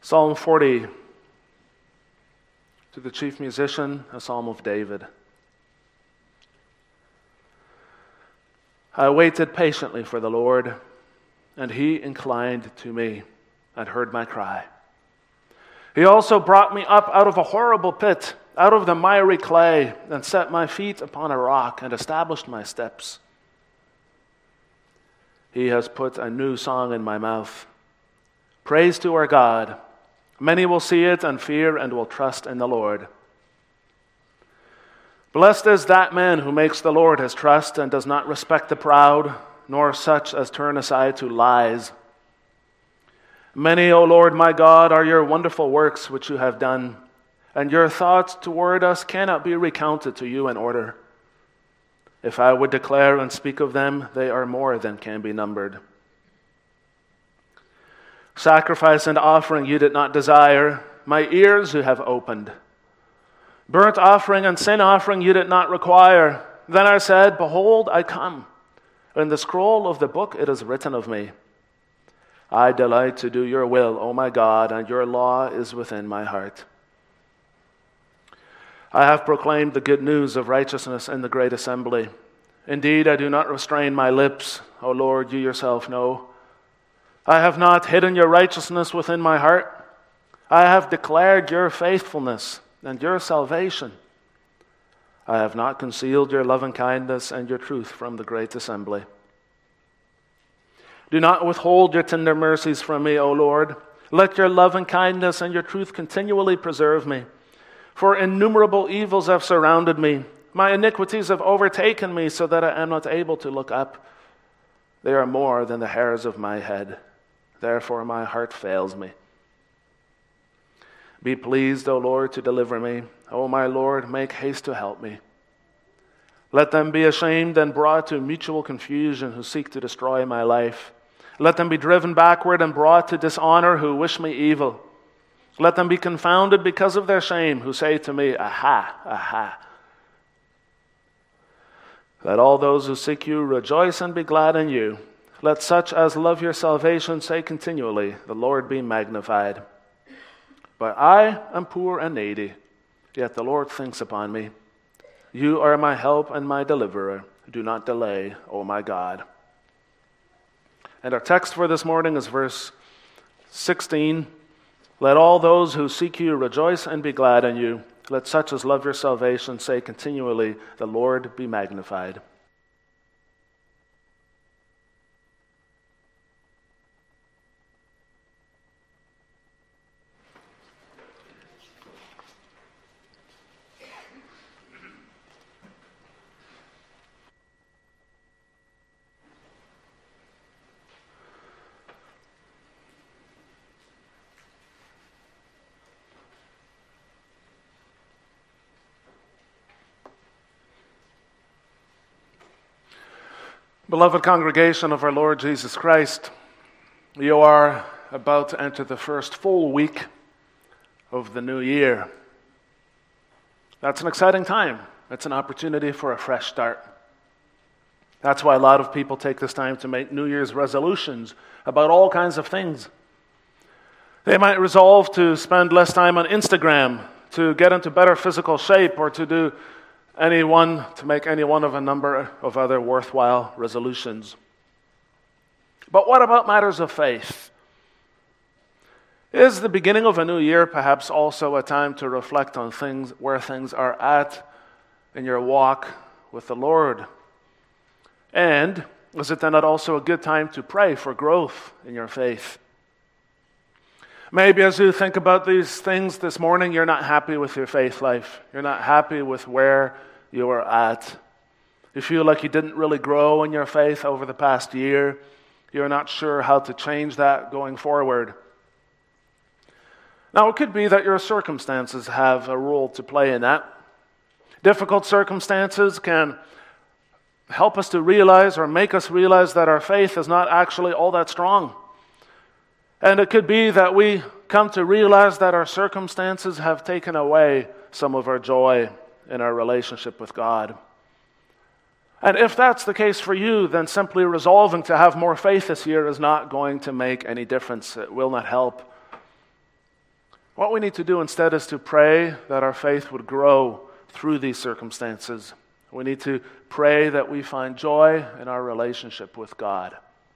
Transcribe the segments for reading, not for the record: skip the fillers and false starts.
Psalm 40, to the chief musician, a psalm of David. I waited patiently for the Lord, and he inclined to me and heard my cry. He also brought me up out of a horrible pit, out of the miry clay, and set my feet upon a rock and established my steps. He has put a new song in my mouth. Praise to our God. Many will see it and fear and will trust in the Lord. Blessed is that man who makes the Lord his trust and does not respect the proud, nor such as turn aside to lies. Many, O Lord my God, are your wonderful works which you have done, and your thoughts toward us cannot be recounted to you in order. If I would declare and speak of them, they are more than can be numbered. Sacrifice and offering you did not desire, my ears you have opened. Burnt offering and sin offering you did not require. Then I said, behold, I come. In the scroll of the book it is written of me. I delight to do your will, O my God, and your law is within my heart. I have proclaimed the good news of righteousness in the great assembly. Indeed, I do not restrain my lips, O Lord, you yourself know. I have not hidden your righteousness within my heart. I have declared your faithfulness and your salvation. I have not concealed your loving kindness and your truth from the great assembly. Do not withhold your tender mercies from me, O Lord. Let your loving kindness and your truth continually preserve me. For innumerable evils have surrounded me. My iniquities have overtaken me so that I am not able to look up. They are more than the hairs of my head. Therefore my heart fails me. Be pleased, O Lord, to deliver me. O my Lord, make haste to help me. Let them be ashamed and brought to mutual confusion who seek to destroy my life. Let them be driven backward and brought to dishonor who wish me evil. Let them be confounded because of their shame who say to me, aha, aha. Let all those who seek you rejoice and be glad in you. Let such as love your salvation say continually, the Lord be magnified. But I am poor and needy, yet the Lord thinks upon me. You are my help and my deliverer. Do not delay, O my God. And our text for this morning is verse 16. Let all those who seek you rejoice and be glad in you. Let such as love your salvation say continually, the Lord be magnified. Beloved congregation of our Lord Jesus Christ, you are about to enter the first full week of the new year. That's an exciting time. It's an opportunity for a fresh start. That's why a lot of people take this time to make New Year's resolutions about all kinds of things. They might resolve to spend less time on Instagram, to get into better physical shape, or to make any one of a number of other worthwhile resolutions. But what about matters of faith? Is the beginning of a new year perhaps also a time to reflect on where things are at in your walk with the Lord? And is it then not also a good time to pray for growth in your faith? Maybe as you think about these things this morning, you're not happy with your faith life. You're not happy with where you are at. You feel like you didn't really grow in your faith over the past year. You're not sure how to change that going forward. Now, it could be that your circumstances have a role to play in that. Difficult circumstances can help us to realize or make us realize that our faith is not actually all that strong. And it could be that we come to realize that our circumstances have taken away some of our joy in our relationship with God. And if that's the case for you, then simply resolving to have more faith this year is not going to make any difference. It will not help. What we need to do instead is to pray that our faith would grow through these circumstances. We need to pray that we find joy in our relationship with God.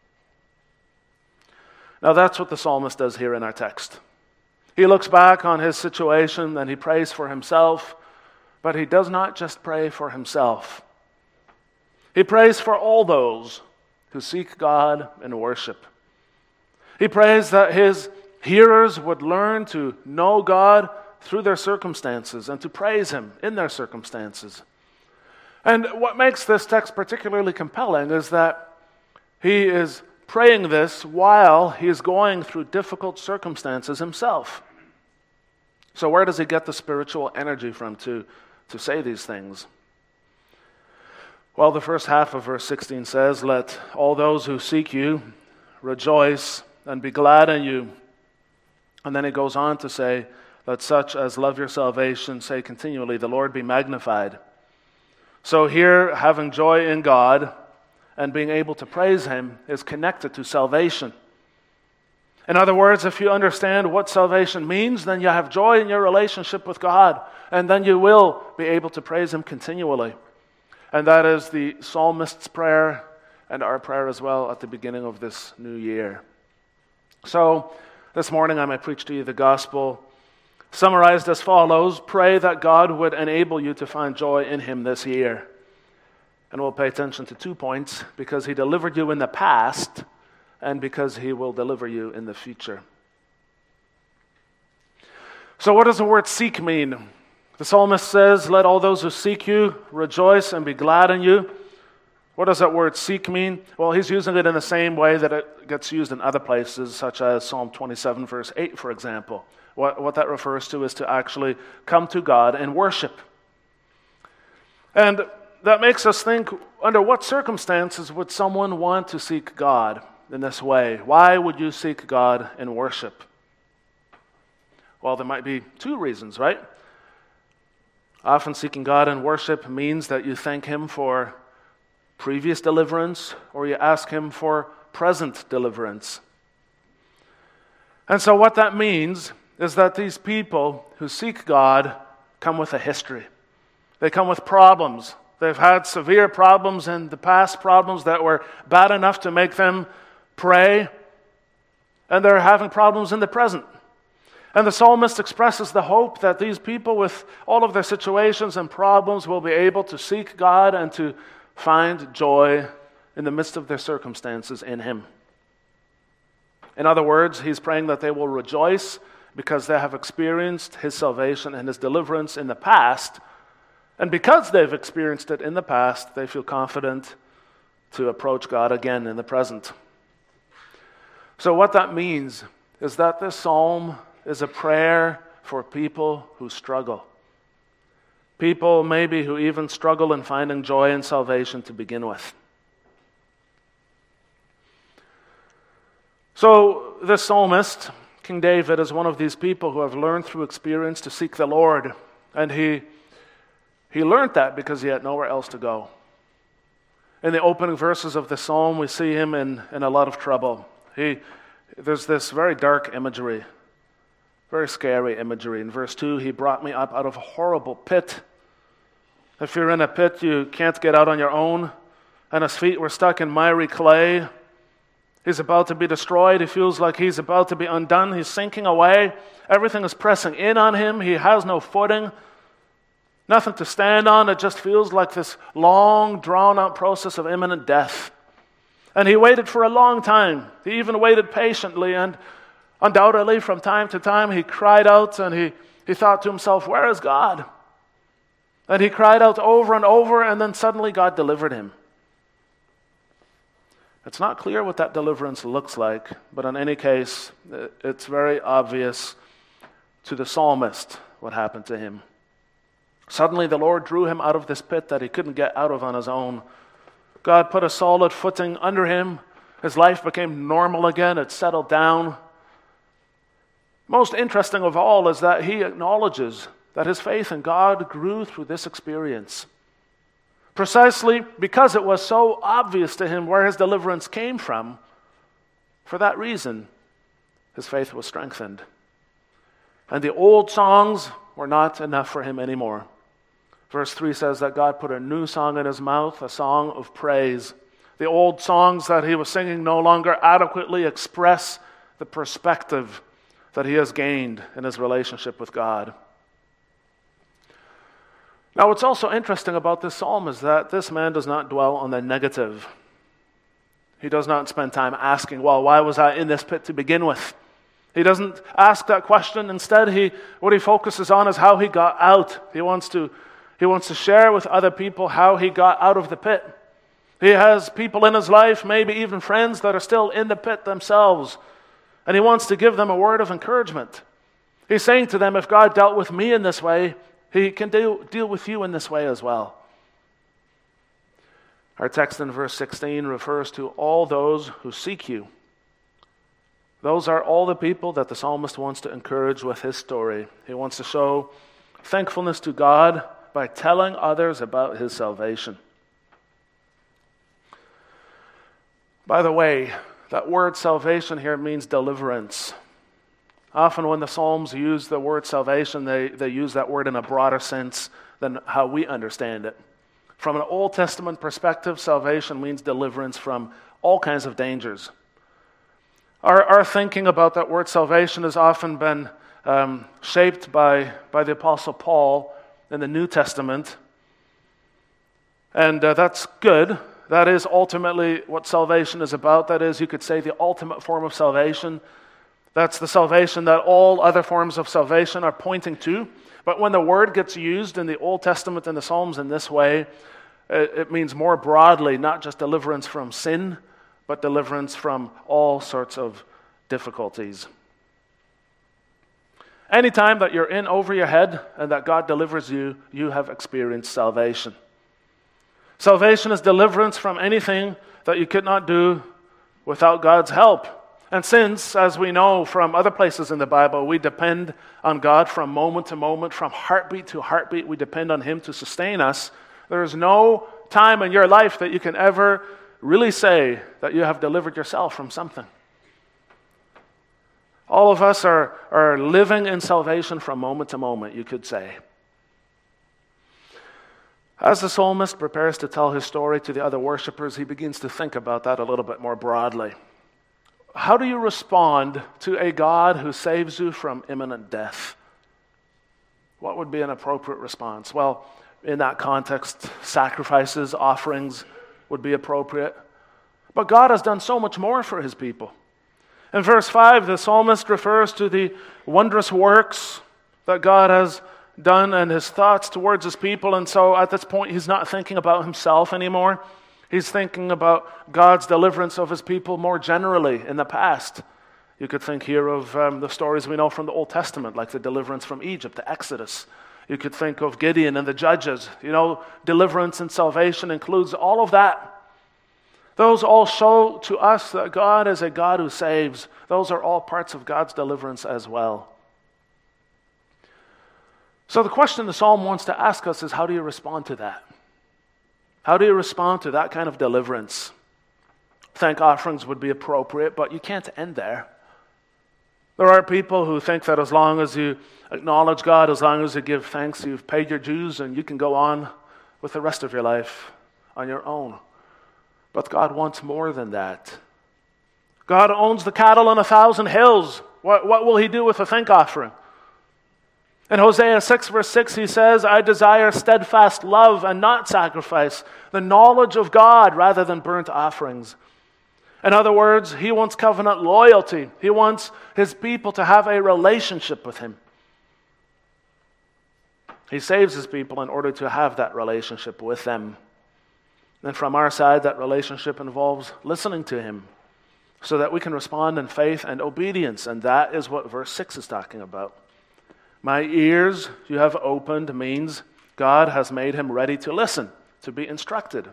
Now that's what the psalmist does here in our text. He looks back on his situation and he prays for himself, but he does not just pray for himself. He prays for all those who seek God in worship. He prays that his hearers would learn to know God through their circumstances and to praise him in their circumstances. And what makes this text particularly compelling is that he is praying this while he is going through difficult circumstances himself. So where does he get the spiritual energy from to say these things? Well, the first half of verse 16 says, "Let all those who seek you rejoice and be glad in you." And then he goes on to say, "Let such as love your salvation say continually, the Lord be magnified." So here, having joy in God and being able to praise him is connected to salvation. In other words, if you understand what salvation means, then you have joy in your relationship with God, and then you will be able to praise him continually. And that is the psalmist's prayer and our prayer as well at the beginning of this new year. So this morning I might preach to you the gospel summarized as follows: pray that God would enable you to find joy in him this year. And we'll pay attention to 2 points: because he delivered you in the past, and because he will deliver you in the future. So what does the word seek mean? The psalmist says, "Let all those who seek you rejoice and be glad in you." What does that word seek mean? Well, he's using it in the same way that it gets used in other places, such as Psalm 27, verse 8, for example. What that refers to is to actually come to God and worship. And that makes us think, under what circumstances would someone want to seek God in this way? Why would you seek God in worship? Well, there might be 2 reasons, right? Often seeking God in worship means that you thank him for previous deliverance, or you ask him for present deliverance. And so what that means is that these people who seek God come with a history. They come with problems. They've had severe problems in the past, problems that were bad enough to make them pray, and they're having problems in the present. And the psalmist expresses the hope that these people, with all of their situations and problems, will be able to seek God and to find joy in the midst of their circumstances in him. In other words, he's praying that they will rejoice because they have experienced his salvation and his deliverance in the past. And because they've experienced it in the past, they feel confident to approach God again in the present. So what that means is that this psalm is a prayer for people who struggle. People maybe who even struggle in finding joy and salvation to begin with. So this psalmist, King David, is one of these people who have learned through experience to seek the Lord. And he learned that because he had nowhere else to go. In the opening verses of the psalm, we see him in a lot of trouble. There's this very dark imagery, very scary imagery. In verse 2, he brought me up out of a horrible pit. If you're in a pit, you can't get out on your own, and his feet were stuck in miry clay. He's about to be destroyed. He feels like he's about to be undone. He's sinking away. Everything is pressing in on him. He has no footing, nothing to stand on. It just feels like this long, drawn-out process of imminent death. And he waited for a long time. He even waited patiently, and undoubtedly from time to time he cried out, and he thought to himself, "Where is God?" And he cried out over and over, and then suddenly God delivered him. It's not clear what that deliverance looks like, but in any case, it's very obvious to the psalmist what happened to him. Suddenly the Lord drew him out of this pit that he couldn't get out of on his own. God put a solid footing under him. His life became normal again. It settled down. Most interesting of all is that he acknowledges that his faith in God grew through this experience. Precisely because it was so obvious to him where his deliverance came from, for that reason, his faith was strengthened. And the old songs were not enough for him anymore. Verse 3 says that God put a new song in his mouth, a song of praise. The old songs that he was singing no longer adequately express the perspective that he has gained in his relationship with God. Now, what's also interesting about this psalm is that this man does not dwell on the negative. He does not spend time asking, well, why was I in this pit to begin with? He doesn't ask that question. Instead, what he focuses on is how he got out. He wants to share with other people how he got out of the pit. He has people in his life, maybe even friends, that are still in the pit themselves. And he wants to give them a word of encouragement. He's saying to them, if God dealt with me in this way, he can deal with you in this way as well. Our text in verse 16 refers to all those who seek you. Those are all the people that the psalmist wants to encourage with his story. He wants to show thankfulness to God by telling others about his salvation. By the way, that word salvation here means deliverance. Often when the Psalms use the word salvation, they use that word in a broader sense than how we understand it. From an Old Testament perspective, salvation means deliverance from all kinds of dangers. Our thinking about that word salvation has often been shaped by the Apostle Paul in the New Testament. And that's good. That is ultimately what salvation is about. That is, you could say, the ultimate form of salvation. That's the salvation that all other forms of salvation are pointing to. But when the word gets used in the Old Testament and the Psalms in this way, it means more broadly, not just deliverance from sin, but deliverance from all sorts of difficulties. Anytime that you're in over your head and that God delivers you, you have experienced salvation. Salvation is deliverance from anything that you could not do without God's help. And since, as we know from other places in the Bible, we depend on God from moment to moment, from heartbeat to heartbeat, we depend on Him to sustain us, there is no time in your life that you can ever really say that you have delivered yourself from something. All of us are living in salvation from moment to moment, you could say. As the psalmist prepares to tell his story to the other worshipers, he begins to think about that a little bit more broadly. How do you respond to a God who saves you from imminent death? What would be an appropriate response? Well, in that context, sacrifices, offerings would be appropriate. But God has done so much more for His people. In verse 5, the psalmist refers to the wondrous works that God has done and His thoughts towards His people. And so at this point, he's not thinking about himself anymore. He's thinking about God's deliverance of His people more generally in the past. You could think here of the stories we know from the Old Testament, like the deliverance from Egypt, the Exodus. You could think of Gideon and the judges. Deliverance and salvation includes all of that. Those all show to us that God is a God who saves. Those are all parts of God's deliverance as well. So the question the psalm wants to ask us is, how do you respond to that? How do you respond to that kind of deliverance? Thank offerings would be appropriate, but you can't end there. There are people who think that as long as you acknowledge God, as long as you give thanks, you've paid your dues and you can go on with the rest of your life on your own. But God wants more than that. God owns the cattle on 1,000 hills. What will He do with a thank offering? In Hosea 6 verse 6 he says, I desire steadfast love and not sacrifice, the knowledge of God rather than burnt offerings. In other words, He wants covenant loyalty. He wants His people to have a relationship with Him. He saves His people in order to have that relationship with them. And from our side, that relationship involves listening to Him so that we can respond in faith and obedience. And that is what verse 6 is talking about. My ears you have opened means God has made him ready to listen, to be instructed.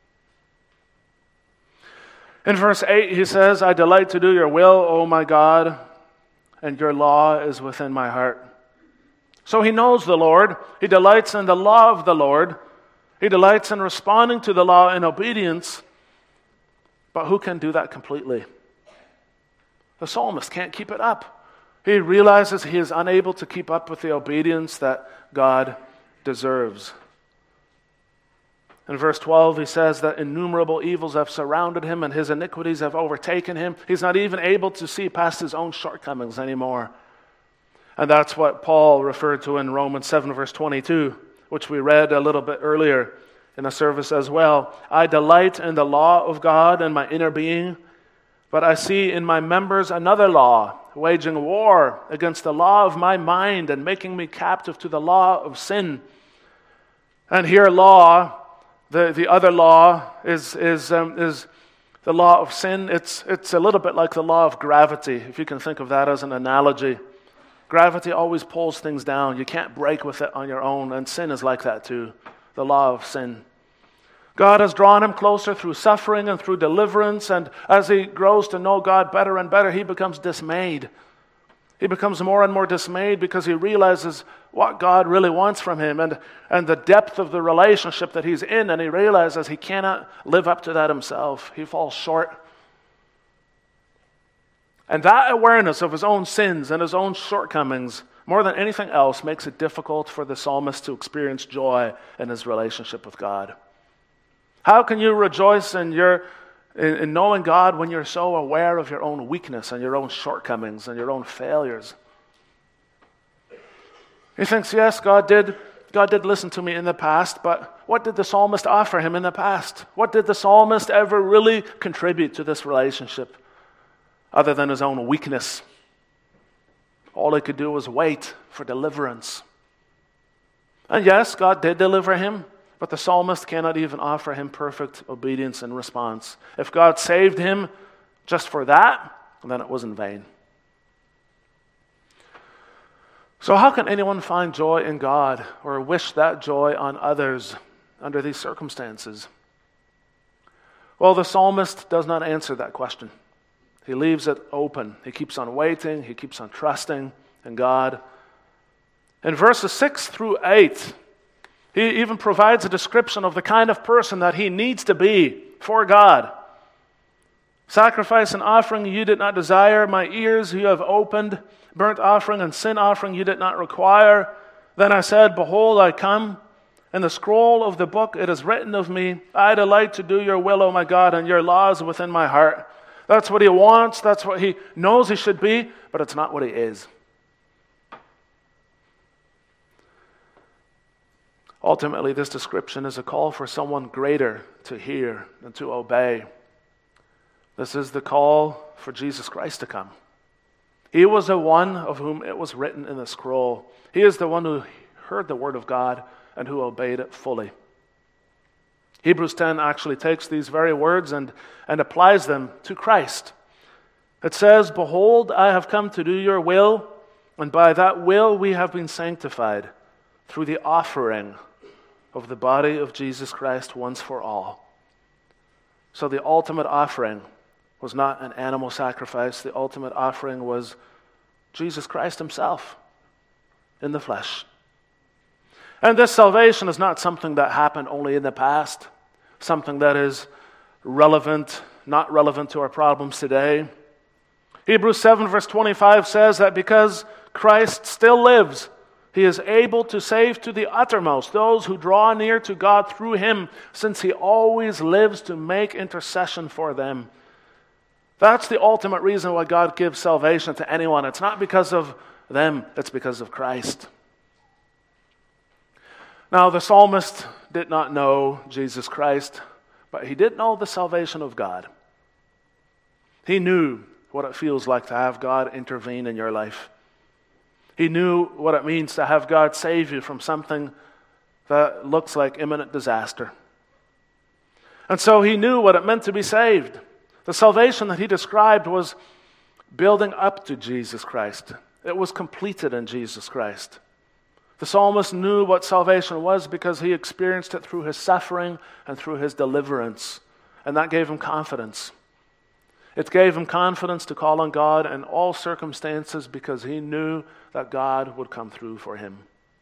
In verse 8 he says, I delight to do your will, O my God, and your law is within my heart. So he knows the Lord. He delights in the law of the Lord. He delights in responding to the law in obedience. But who can do that completely? The psalmist can't keep it up. He realizes he is unable to keep up with the obedience that God deserves. In verse 12, he says that innumerable evils have surrounded him and his iniquities have overtaken him. He's not even able to see past his own shortcomings anymore. And that's what Paul referred to in Romans 7, verse 22, which we read a little bit earlier in a service as well. I delight in the law of God in my inner being, but I see in my members another law, waging war against the law of my mind and making me captive to the law of sin. And here law, the other law is the law of sin. It's a little bit like the law of gravity, if you can think of that as an analogy. Gravity always pulls things down. You can't break with it on your own, and sin is like that too, the law of sin. God has drawn him closer through suffering and through deliverance, and as he grows to know God better and better, he becomes dismayed. He becomes more and more dismayed because he realizes what God really wants from him and the depth of the relationship that he's in, and he realizes he cannot live up to that himself. He falls short. And that awareness of his own sins and his own shortcomings, more than anything else, makes it difficult for the psalmist to experience joy in his relationship with God. How can you rejoice in knowing God when you're so aware of your own weakness and your own shortcomings and your own failures? He thinks, yes, God did listen to me in the past, but what did the psalmist offer him in the past? What did the psalmist ever really contribute to this relationship other than his own weakness? All he could do was wait for deliverance. And yes, God did deliver him, but the psalmist cannot even offer him perfect obedience in response. If God saved him just for that, then it was in vain. So how can anyone find joy in God or wish that joy on others under these circumstances? Well, the psalmist does not answer that question. He leaves it open. He keeps on waiting. He keeps on trusting in God. In verses 6 through 8, he even provides a description of the kind of person that he needs to be for God. Sacrifice and offering you did not desire, my ears you have opened. Burnt offering and sin offering you did not require. Then I said, behold, I come. In the scroll of the book it is written of me, I delight to do your will, O my God, and your laws within my heart. That's what he wants, that's what he knows he should be, but it's not what he is. Ultimately, this description is a call for someone greater to hear and to obey. This is the call for Jesus Christ to come. He was the one of whom it was written in the scroll. He is the one who heard the word of God and who obeyed it fully. Hebrews 10 actually takes these very words and applies them to Christ. It says, behold, I have come to do your will, and by that will we have been sanctified through the offering of the body of Jesus Christ once for all. So the ultimate offering was not an animal sacrifice. The ultimate offering was Jesus Christ himself in the flesh. And this salvation is not something that happened only in the past, something that is relevant, not relevant to our problems today. Hebrews 7 verse 25 says that because Christ still lives, he is able to save to the uttermost those who draw near to God through him, since he always lives to make intercession for them. That's the ultimate reason why God gives salvation to anyone. It's not because of them, it's because of Christ. Now, the psalmist did not know Jesus Christ, but he did know the salvation of God. He knew what it feels like to have God intervene in your life. He knew what it means to have God save you from something that looks like imminent disaster. And so he knew what it meant to be saved. The salvation that he described was building up to Jesus Christ. It was completed in Jesus Christ. The psalmist knew what salvation was because he experienced it through his suffering and through his deliverance. And that gave him confidence. It gave him confidence to call on God in all circumstances because he knew that God would come through for him.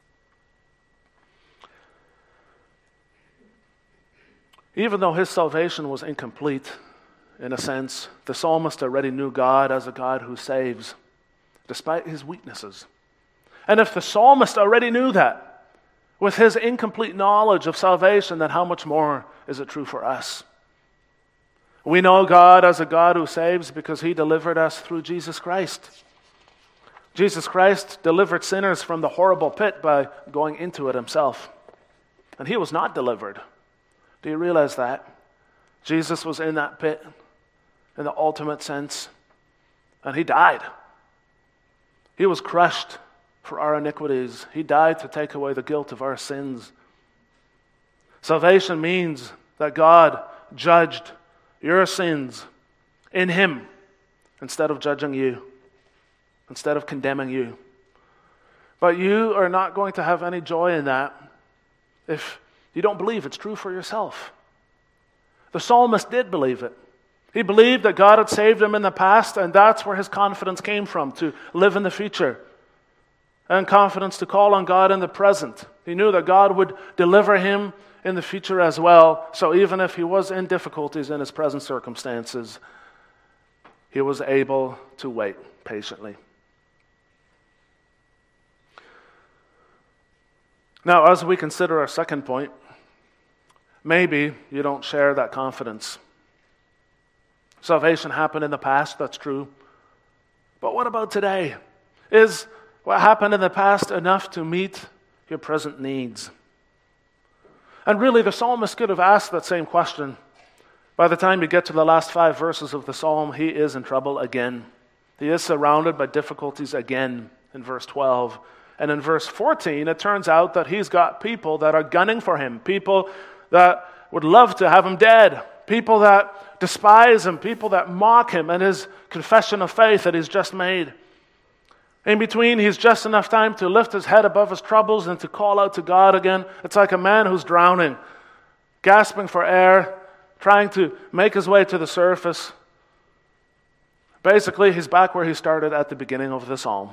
Even though his salvation was incomplete, in a sense, the psalmist already knew God as a God who saves. despite his weaknesses. And if the psalmist already knew that, with his incomplete knowledge of salvation, then how much more is it true for us? We know God as a God who saves because he delivered us through Jesus Christ. Jesus Christ delivered sinners from the horrible pit by going into it himself. And he was not delivered. Do you realize that? Jesus was in that pit in the ultimate sense, and he died. He was crushed for our iniquities. He died to take away the guilt of our sins. Salvation means that God judged your sins in him instead of judging you, instead of condemning you. But you are not going to have any joy in that if you don't believe it's true for yourself. The psalmist did believe it. He believed that God had saved him in the past, and that's where his confidence came from, to live in the future, and confidence to call on God in the present. He knew that God would deliver him in the future as well, so even if he was in difficulties in his present circumstances, he was able to wait patiently. Now, as we consider our second point, maybe you don't share that confidence. Salvation happened in the past, that's true. But what about today? Is what happened in the past enough to meet your present needs? And really, the psalmist could have asked that same question. By the time you get to the last 5 verses of the psalm, he is in trouble again. He is surrounded by difficulties again in verse 12. And in verse 14, it turns out that he's got people that are gunning for him, people that would love to have him dead, people that despise him, people that mock him and his confession of faith that he's just made. In between, he's just enough time to lift his head above his troubles and to call out to God again. It's like a man who's drowning, gasping for air, trying to make his way to the surface. Basically, he's back where he started at the beginning of the psalm.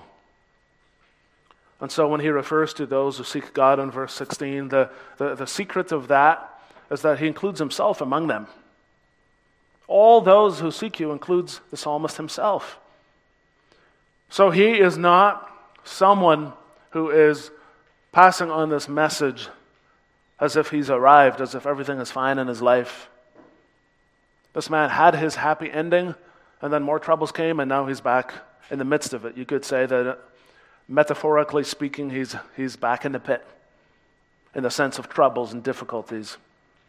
And so when he refers to those who seek God in verse 16, the secret of that is that he includes himself among them. All those who seek you includes the psalmist himself. So he is not someone who is passing on this message as if he's arrived, as if everything is fine in his life. This man had his happy ending, and then more troubles came, and now he's back in the midst of it. You could say that, metaphorically speaking, he's back in the pit in the sense of troubles and difficulties.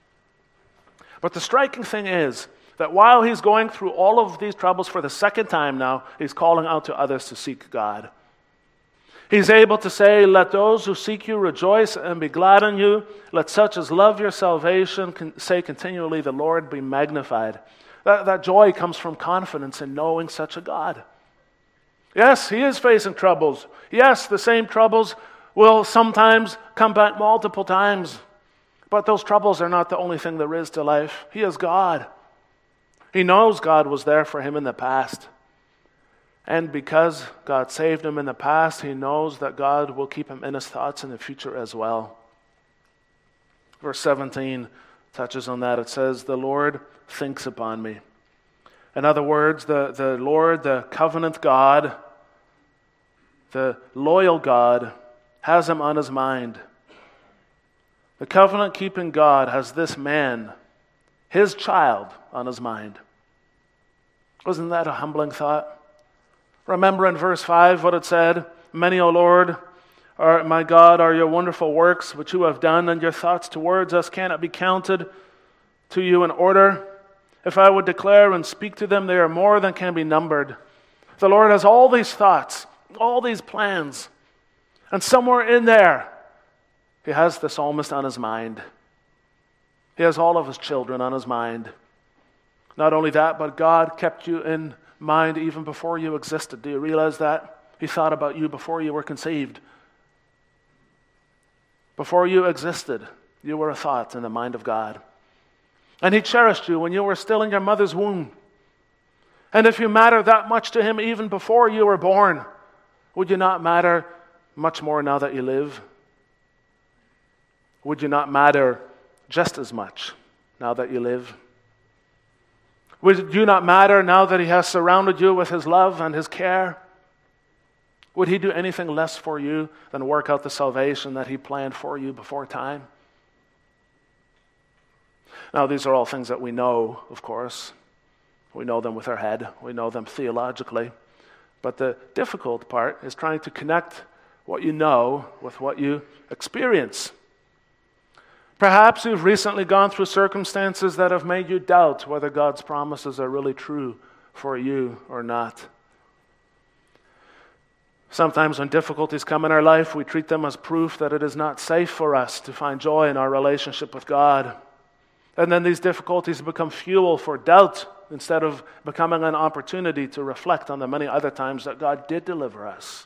But the striking thing is that while he's going through all of these troubles for the second time now, he's calling out to others to seek God. He's able to say, "Let those who seek you rejoice and be glad in you. Let such as love your salvation say continually, the Lord be magnified." That joy comes from confidence in knowing such a God. Yes, he is facing troubles. Yes, the same troubles will sometimes come back multiple times. But those troubles are not the only thing there is to life. He is God. He knows God was there for him in the past. And because God saved him in the past, he knows that God will keep him in his thoughts in the future as well. Verse 17 touches on that. It says, "The Lord thinks upon me." In other words, the Lord, the covenant God, the loyal God, has him on his mind. The covenant-keeping God has this man, his child, on his mind. Wasn't that a humbling thought? Remember in verse 5 what it said? "Many, O Lord, my God, are your wonderful works which you have done, and your thoughts towards us cannot be counted to you in order. If I would declare and speak to them, they are more than can be numbered." The Lord has all these thoughts, all these plans, and somewhere in there, he has the psalmist on his mind. He has all of his children on his mind. Not only that, but God kept you in mind even before you existed. Do you realize that? He thought about you before you were conceived. Before you existed, you were a thought in the mind of God. And he cherished you when you were still in your mother's womb. And if you matter that much to him even before you were born, would you not matter much more now that you live? Would you not matter just as much now that you live? Would you not matter now that he has surrounded you with his love and his care? Would he do anything less for you than work out the salvation that he planned for you before time? Now, these are all things that we know, of course. We know them with our head. We know them theologically. But the difficult part is trying to connect what you know with what you experience. Perhaps you've recently gone through circumstances that have made you doubt whether God's promises are really true for you or not. Sometimes when difficulties come in our life, we treat them as proof that it is not safe for us to find joy in our relationship with God. And then these difficulties become fuel for doubt instead of becoming an opportunity to reflect on the many other times that God did deliver us.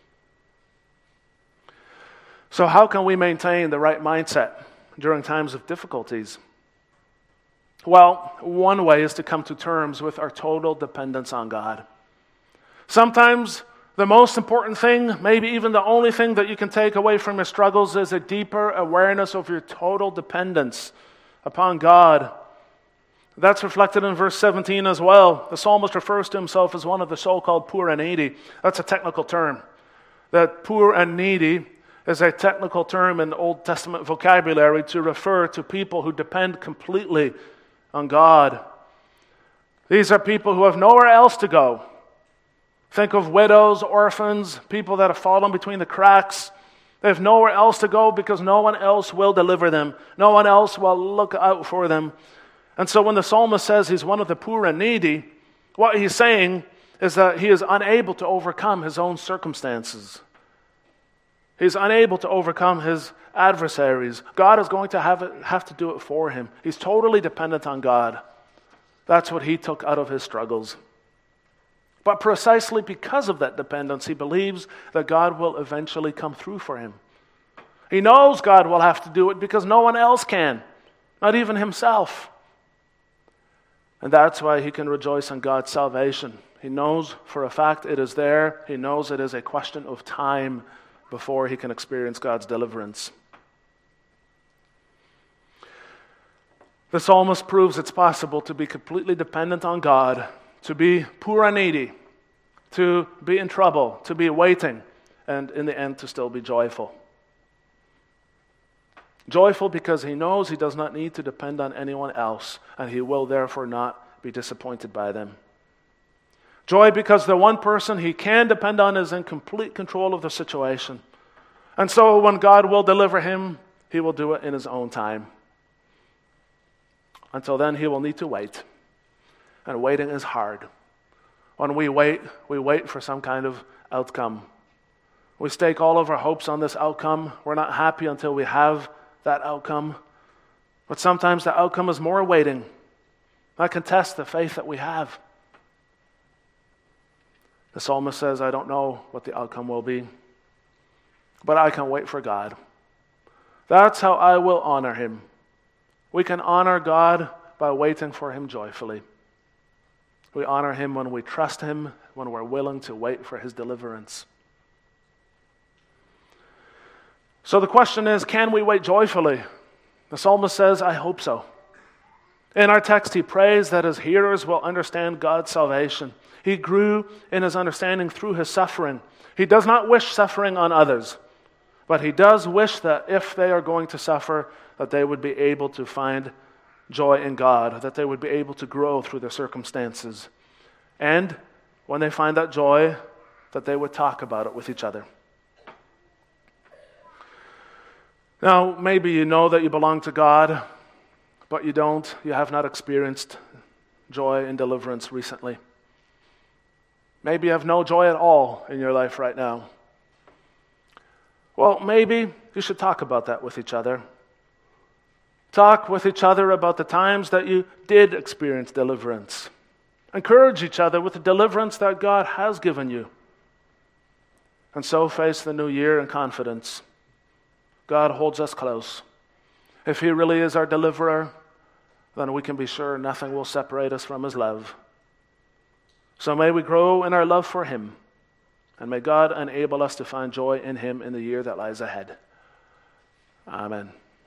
So how can we maintain the right mindset during times of difficulties? Well, one way is to come to terms with our total dependence on God. Sometimes the most important thing, maybe even the only thing that you can take away from your struggles, is a deeper awareness of your total dependence upon God. That's reflected in verse 17 as well. The psalmist refers to himself as one of the so-called poor and needy. That's a technical term. That poor and needy is a technical term in the Old Testament vocabulary to refer to people who depend completely on God. These are people who have nowhere else to go. Think of widows, orphans, people that have fallen between the cracks. They have nowhere else to go because no one else will deliver them. No one else will look out for them. And so when the psalmist says he's one of the poor and needy, what he's saying is that he is unable to overcome his own circumstances. He's unable to overcome his adversaries. God is going to have to do it for him. He's totally dependent on God. That's what he took out of his struggles. But precisely because of that dependence, he believes that God will eventually come through for him. He knows God will have to do it because no one else can, not even himself. And that's why he can rejoice in God's salvation. He knows for a fact it is there. He knows it is a question of time before he can experience God's deliverance. The psalmist proves it's possible to be completely dependent on God, to be poor and needy, to be in trouble, to be waiting, and in the end to still be joyful. Joyful because he knows he does not need to depend on anyone else, and he will therefore not be disappointed by them. Joy because the one person he can depend on is in complete control of the situation. And so when God will deliver him, he will do it in his own time. Until then, he will need to wait. And waiting is hard. When we wait for some kind of outcome. We stake all of our hopes on this outcome. We're not happy until we have that outcome. But sometimes the outcome is more waiting. That can test the faith that we have. The psalmist says, I don't know what the outcome will be, but I can wait for God. That's how I will honor him. We can honor God by waiting for him joyfully. We honor him when we trust him, when we're willing to wait for his deliverance. So the question is, can we wait joyfully? The psalmist says, I hope so. In our text, he prays that his hearers will understand God's salvation. He grew in his understanding through his suffering. He does not wish suffering on others, but he does wish that if they are going to suffer, that they would be able to find joy in God, that they would be able to grow through their circumstances. And when they find that joy, that they would talk about it with each other. Now, maybe you know that you belong to God, but you don't. You have not experienced joy and deliverance recently. Maybe you have no joy at all in your life right now. Well, maybe you should talk about that with each other. Talk with each other about the times that you did experience deliverance. Encourage each other with the deliverance that God has given you. And so face the new year in confidence. God holds us close. If he really is our deliverer, then we can be sure nothing will separate us from his love. So may we grow in our love for him, and may God enable us to find joy in him in the year that lies ahead. Amen.